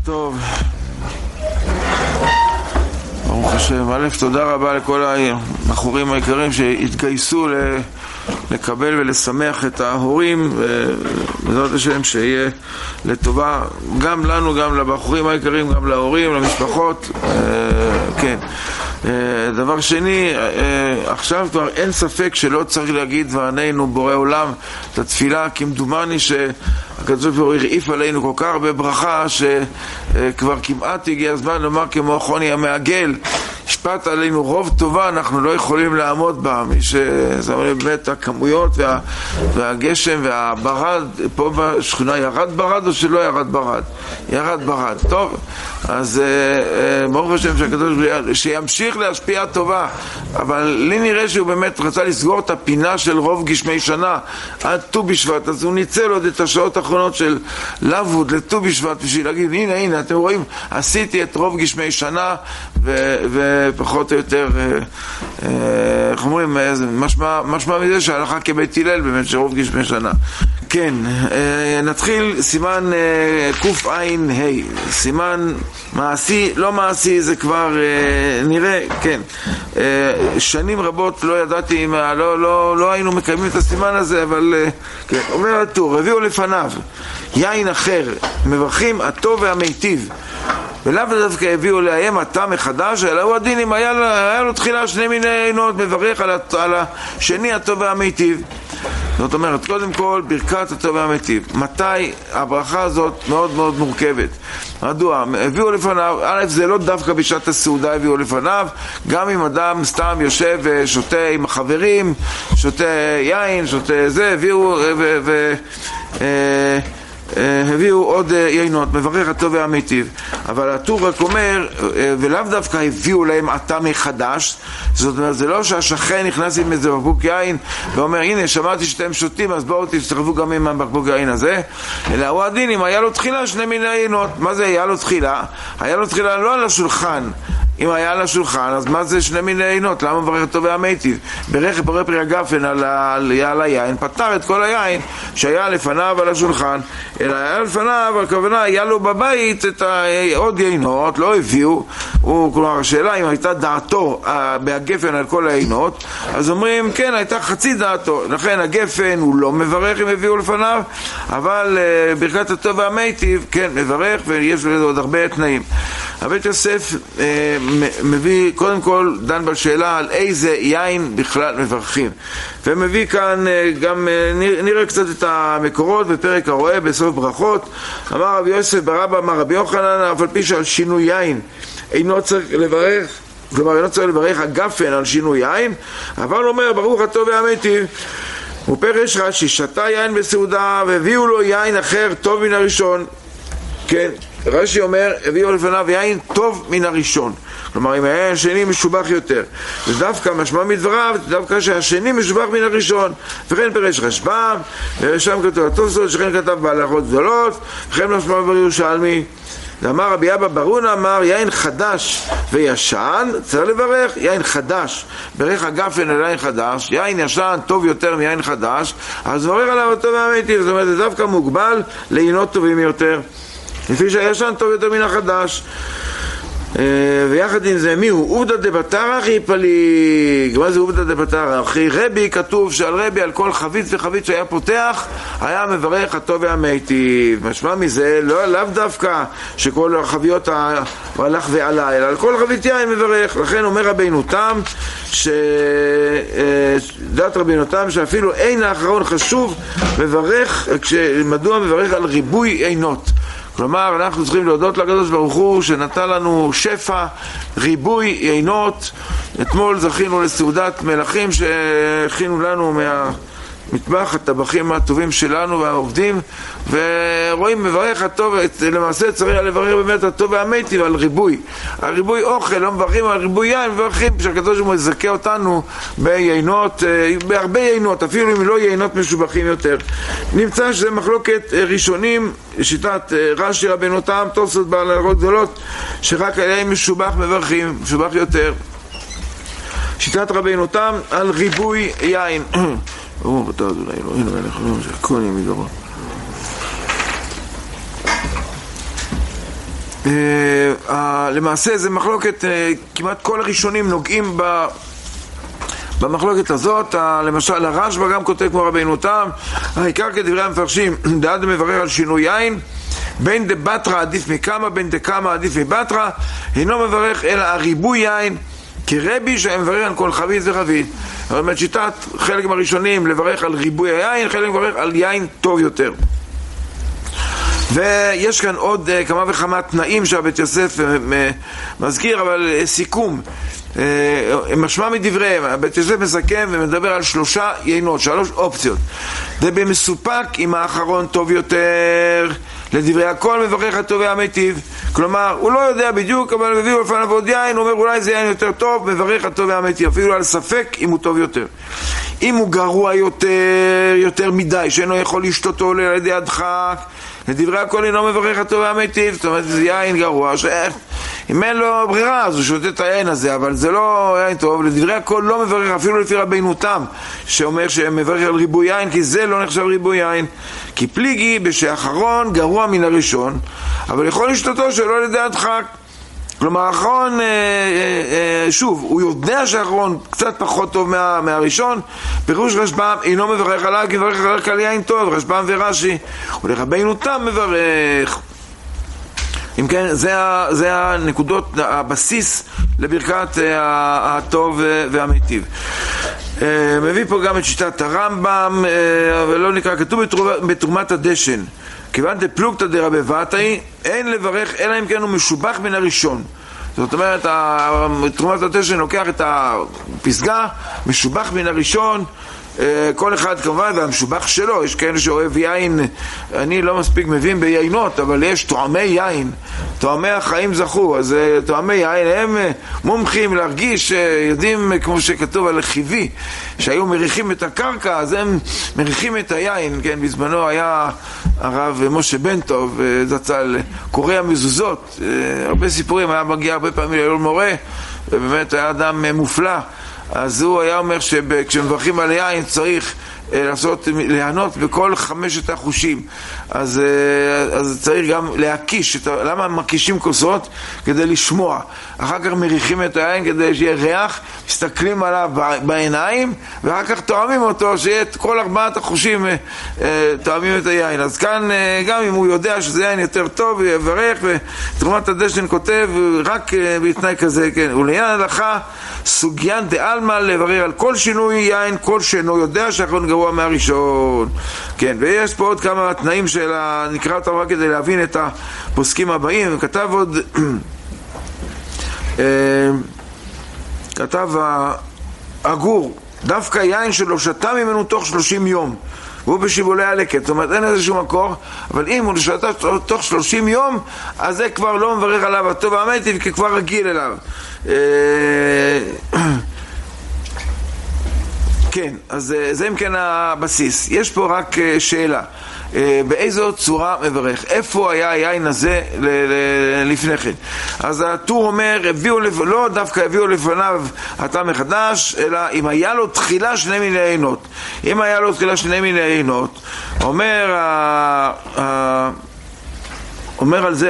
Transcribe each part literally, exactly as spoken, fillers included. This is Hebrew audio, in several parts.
טוב, ברוך השם. א', תודה רבה לכל הבחורים היקרים שהתגייסו לקבל ולשמח את ההורים, ובעזרת השם שיהיה לטובה גם לנו, גם לבחורים היקרים, גם להורים, למשפחות. כן. דבר שני, עכשיו כבר אין ספק שלא צריך להגיד ועננו בורא עולם את התפילה, כמדומני שהקדוש ברוך הוא הרעיף עלינו כל כך הרבה ברכה שכבר כמעט הגיע הזמן לומר כמו חוני המעגל, השפעת עלינו רוב טובה, אנחנו לא יכולים לעמוד בה. מי ששם לב באמת הכמויות וה, והגשם והברד פה בשכונה, ירד ברד או שלא ירד ברד? ירד ברד. טוב, אז ברוך השם שהקדוש שימשיך להשפיע טובה, אבל לי נראה שהוא באמת רצה לסגור את הפינה של רוב גשמי שנה עד ט"ו בשבט, אז הוא ניצל עוד את השעות האחרונות של לבוד לט"ו בשבט בשביל להגיד הנה הנה אתם רואים, עשיתי את רוב גשמי שנה ו... ופחות או יותר איך אומרים, משמע, משמע מזה שהלכה כבית הלל באמת שרוב גשמי שנה. כן, נתחיל סימן קוף עין ה', סימן מעשי, לא מעשי, זה כבר נראה, כן. שנים רבות לא ידעתי, לא, לא, לא היינו מקיימים את הסימן הזה, אבל כן, אומר הטור, הביאו לפניו יין אחר, מברכים הטוב והמיטיב, ולאו דווקא הביאו להם הטעם מחדש, אלא הוא הדין אם היה, היה לו תחילה שני מיני עינות, מברך על, על השני הטוב והמיטיב. זאת אומרת, קודם כל, ברכת הטוב והמיטיב. מתי הברכה הזאת מאוד מאוד מורכבת? מדוע? הביאו לפניו, א', זה לא דווקא בשעת הסעודה הביאו לפניו, גם אם אדם סתם יושב ושותה עם החברים, שותה יין, שותה זה, הביאו ו... ו, ו אה, הביאו עוד יינות, מברך הטוב והמיטיב. אבל הטור רק אומר, ולאו דווקא הביאו להם עתה מחדש, זאת אומרת, זה לא שהשכן נכנס עם איזה בקבוק יין ואומר, הנה, שמעתי שאתם שותים, אז בואו תצטרפו גם עם הבקבוק היין הזה, אלא הוא הדין, אם היה לו תחילה שני מיני יינות. מה זה היה לו תחילה? היה לו תחילה לא על השולחן. אם היה על השולחן, אז מה זה שני מיני יינות? למה מברך הטוב והמיטיב? ברך פורה פרי הגפן על, על, על היין, פתר את כל היין שהיה לפניו על השולחן, אלא היה לפניו, הכוונה, היה לו בבית את עוד יינות, לא הביאו. הוא, כלומר, השאלה אם הייתה דעתו בהגפן על כל היינות, אז אומרים, כן, הייתה חצי דעתו, לכן הגפן הוא לא מברך אם הביאו לפניו, אבל uh, ברכת הטוב והמיטיב, כן, מברך, ויש לזה עוד הרבה תנאים. הבית יוסף uh, מביא, קודם כל, דן בשאלה על איזה יין בכלל מברכים. ומביא כאן uh, גם, uh, נראה קצת את המקורות בפרק הרואה בסוף ברכות. אמר רבי יוסף ברבא, אמר רבי יוחנן, אף על פי שעל שינוי יין אינו צריך לברך, כלומר אינו צריך לברך הגפן על שינוי יין, אבל הוא אומר ברוך הטוב והמיטיב. ופרש רש"י, שתה יין בסעודה והביאו לו יין אחר טוב מן הראשון. כן, רש"י אומר, הביאו לפניו יין טוב מן הראשון, כלומר אם היה השני משובח יותר, ודווקא משמע מדבריו דווקא שהשני משובח מן הראשון. וכן פרש רשב"ם, ושם כתוב התוספות, שכן כתב בהלכות גדולות, וכן משמע בירושלמי. אמר רבי אבא ברונה, אמר יין חדש וישן צריך לברך. יין חדש, ברך הגפן על יין חדש, יין ישן טוב יותר מיין חדש, אז מברך עליו הטוב והמיטיב. זאת אומרת, זה דווקא מוגבל לעינות טובים יותר, לפי שהישן טוב יותר מן החדש. ויחד עם זה, מי הוא? עובדא דבתרא אחי פליג. מה זה עובדא דבתרא? אחי רבי, כתוב שעל רבי על כל חבית וחבית שהיה פותח היה מברך הטוב והמיטיב. משמע מזה לא לאו דווקא שכל החביות הלך ועלה, אלא על כל חבית יין מברך. לכן אומר רבינו תם, שדעת רבינו תם שאפילו אין האחרון חשוב מברך, מדוע מברך על ריבוי עינות. כלומר, אנחנו צריכים להודות לקדוש ברוך הוא שנתן לנו שפע, ריבוי יינות. אתמול זכינו לסעודת מלכים שהכינו לנו מהמטבח, הטבחים הטובים שלנו והעובדים, ורואים מברך הטוב, למעשה צריך לברך באמת הטוב והמיטיב על ריבוי. על ריבוי אוכל, לא מברכים על ריבוי יין, מברכים שהקדוש ברוך הוא יזכה אותנו ביינות, בהרבה יינות, אפילו אם לא יינות משובחים יותר. נמצא שזה מחלוקת ראשונים, שיטת רש"י רבנו תם, תוספות בהלכות גדולות, שרק עליהם משובח מברכים, משובח יותר. שיטת רבנו תם על ריבוי יין. ברוך אתה אדוני אלוהינו מלך העולם שהכל יהיה מדברו. למעשה זה מחלוקת, כמעט כל הראשונים נוגעים ב... במחלוקת הזאת. למשל הרשב"א גם כותב כמו רבינו תם, העיקר כדברי המפרשים, דעת מברר על שינוי יין, בין דבטרה עדיף מכמה, בין דקמה עדיף מבטרה, אינו מברך אלא הריבוי יין, כרבי שמברך על כל חבית וחבית. זאת אומרת, שיטת חלק מהראשונים לברך על ריבוי היין, חלק מברך על יין טוב יותר. ויש כאן עוד uh, כמה וכמה תנאים שהבית יוסף uh, מזכיר, אבל uh, סיכום uh, משמע מדבריהם, הבית יוסף מסכם ומדבר על שלושה יינות, שלוש אופציות. ובמסופק עם האחרון טוב יותר, לדברי הכל מברך הטוב והמיטיב. כלומר, הוא לא יודע בדיוק, אבל מביאו לפניו עוד יין, הוא אומר אולי זה יין יותר טוב, מברך הטוב והמיטיב, אפילו על ספק אם הוא טוב יותר. אם הוא גרוע יותר, יותר מדי, שאינו יכול לשתותו על ידי הדחק, לדברי הכל אינו מברך הטוב והמיטיב. זאת אומרת, זה יין גרוע, שאם אין לו ברירה אז הוא שותה את היין הזה, אבל זה לא יין טוב. לדברי הכל לא מברך, אפילו לפי רבינו תם שאומר שמברך על ריבוי יין, כי זה לא נחשב ריבוי יין, כי פליגי בשאחרון גרוע מן הראשון, אבל יכול לשתותו שלא על ידי הדחק. כלומר, האחרון, שוב, הוא יודע שהאחרון קצת פחות טוב מה, מהראשון. פירוש רשב"ם אינו מברך עליו, כי מברך רק על יין טוב, רשב"ם ורש"י. ולרבינו תם מברך. אם כן, זה, זה הנקודות, הבסיס לברכת הטוב והמיטיב. מביא פה גם את שיטת הרמב"ם, אבל לא נקרא, כתוב בתרומת הדשן, כיוון דפלוגתא דרבבתאי, אין לברך אלא אם כן הוא משובח מן הראשון. זאת אומרת, תרומת הדשן לוקח את הפסגה, משובח מן הראשון, כל אחד כמובן והמשובח שלו. יש כאלה שאוהב יין, אני לא מספיק מבין ביינות, אבל יש טועמי יין, טועמי החיים זכו, אז טועמי יין הם מומחים להרגיש, יודעים כמו שכתוב על חיבי, שהיו מריחים את הקרקע, אז הם מריחים את היין. כן, בזמנו היה הרב משה בן טוב זצ"ל, קורא המזוזות, הרבה סיפורים, היה מגיע הרבה פעמים לעול מורה, ובאמת היה אדם מופלא. אז הוא היה אומר שכשמברכים על יין צריך לעשות, להנות בכל חמשת החושים. אז, אז צריך גם להקיש. למה מקישים כוסות? כדי לשמוע. אחר כך מריחים את היין כדי שיהיה ריח, מסתכלים עליו בעיניים, ואחר כך תואמים אותו, שיהיה את כל ארבעת החושים תואמים את היין. אז כאן גם אם הוא יודע שזה יין יותר טוב, יברך. ותרומת הדשן כותב רק בתנאי כזה, כן. ולעניין הלכה, סוגיין דעלמא לברר על כל שינוי יין, כל שאינו יודע שהאחרון גרוע מהראשון. כן, ויש פה עוד כמה תנאים של ה... נקרא אותם רק כדי להבין את הפוסקים הבאים. וכתב עוד כתב הגור, דווקא יין שלא שתה ממנו תוך שלושים יום והוא בשיבולי הלקט, זאת אומרת אין איזשהו מקור, אבל אם הוא שתה תוך שלושים יום, אז זה כבר לא מברך עליו הטוב והמיטיב, כי כבר רגיל אליו. כן, אז זה אם כן הבסיס. יש פה רק שאלה, באיזו צורה מברך, איפה היה היין הזה לפני כן. אז הטור אומר, הביאו לפ... לא דווקא הביאו לפניו הטעם מחדש, אלא אם היה לו תחילה שני מיני עינות. אם היה לו תחילה שני מיני עינות, אומר ה... ה... אומר על זה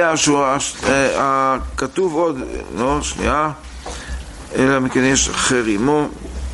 הכתוב עוד, לא, שנייה, אלא מכן יש אחר עמו,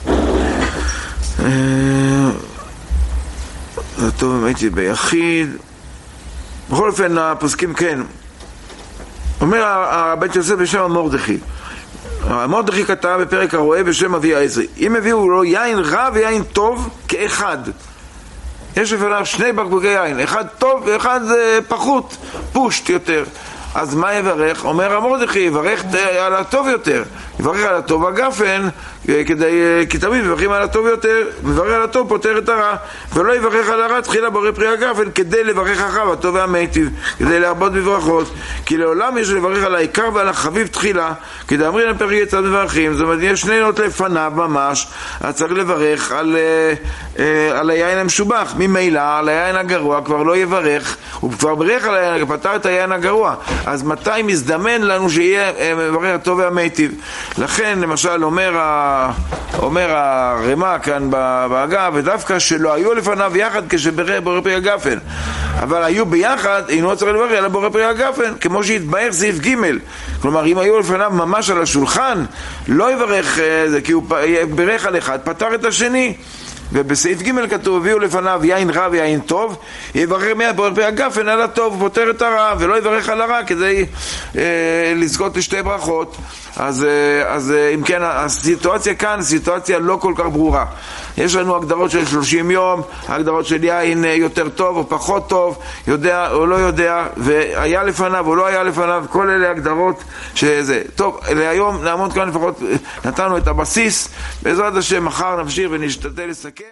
זה טוב אם הייתי ביחיד. בכל אופן הפוסקים, כן, אומר הבית יוסף בשם המורדכי, המורדכי כתב בפרק הרואה בשם אבי העזרי, אם הביאו לו יין רע ויין טוב כאחד, יש לפניו שני בקבוקי יין, אחד טוב ואחד פחות, פושט יותר, אז מה יברך? אומר המורדכי, יברך על הטוב יותר, יברך על הטוב הגפן, כדי, כי תמיד מברכים על הטוב יותר, מברך על הטוב פותר את הרע, ולא יברך על הרע תחילה בורא פרי הגפן, כדי לברך אחריו הטוב והמיטיב, כדי להרבות בברכות, כי לעולם יש לברך על העיקר ועל החביב תחילה, כדי אמרים לפרק יצד מברכים. זאת אומרת, יש שני עינות לפניו ממש, אז צריך לברך על, על היין המשובח. ממילא על היין הגרוע כבר לא יברך, הוא כבר ברך על היין, פתר את היין הגרוע, אז מתי מזדמן לנו שיהיה מברך הטוב והמיטיב? לכן למשל אומר אומר הרמה כאן בהגה, ודווקא שלא היו לפניו יחד כשבורא פרי הגפן, אבל היו ביחד, אינו צריך לברך אלא בורא פרי הגפן, כמו שהתבאר סעיף ג'. כלומר, אם היו לפניו ממש על השולחן, לא יברך זה, כי הוא ברך על אחד, פתר את השני. ובסעיף ג' כתוב, הביאו לפניו יין רע ויין טוב, יברך מיד בורא פרי הגפן על הטוב, פותר את הרע, ולא יברך על הרע כדי אה, לזכות לשתי ברכות. אז, אה, אז אה, אם כן, הסיטואציה כאן, סיטואציה לא כל כך ברורה. יש לנו הגדרות של שלושים יום, הגדרות של יין יותר טוב או פחות טוב, יודע או לא יודע, והיה לפניו או לא היה לפניו, כל אלה הגדרות שזה. טוב, להיום נעמוד כאן לפחות, נתנו את הבסיס, בעזרת השם מחר נמשיך ונשתדל לסכם.